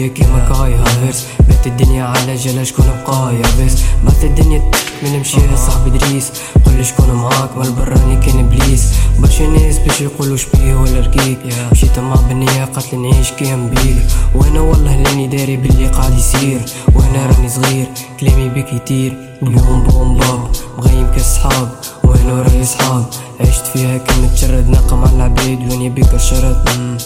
بيا كيما كاي هافيرس. بات الدنيا على جال شكون بقايا بس. بات الدنيا من مشي صاحبي دريس. قولي شكون معاك مال براني كان ابليس. برشا ناس باش يقولوا شبيه ولا ركيك. مشيت مع بنية قالت لي نعيش كيما بيك. وانا والله لاني داري باللي قاعد يصير. وانا راني صغير كلامي بيك يطير. بوم بوم باب مغيم كالصحاب وانا راي صحاب. عشت فيها كنت تشرد ناقة مع العبيد واني بيك الشرد.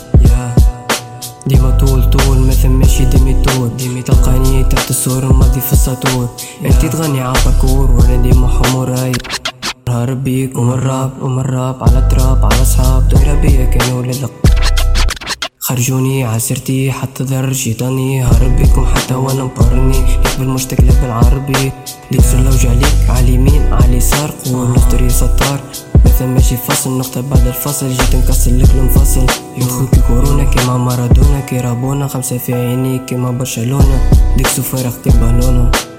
ديما طول ما ثماشي ديمي طول. تلقاني تحت السور ماضي في السطور. انتي تغني عالباركور وانا ديما حمور هاي. هارب بيك ومن راب على تراب على صحاب. دايرة بيا كانوا للق خرجوني عسرتي حتى ضر شيطاني. هارب بيكم حتى وانا مقرني يقبل مش تكلف بالعربي. ديكسر لو جاليك عاليمين عاليسار قول نختاري ستار. مثل ماشي فصل نقطة بعد الفصل. جيت نكسر لك المفصل. يخوكي كورونا كيما مارادونا. كي رابونا 5 في عيني كيما برشلونة. ديكسو فارغ كالبالونة.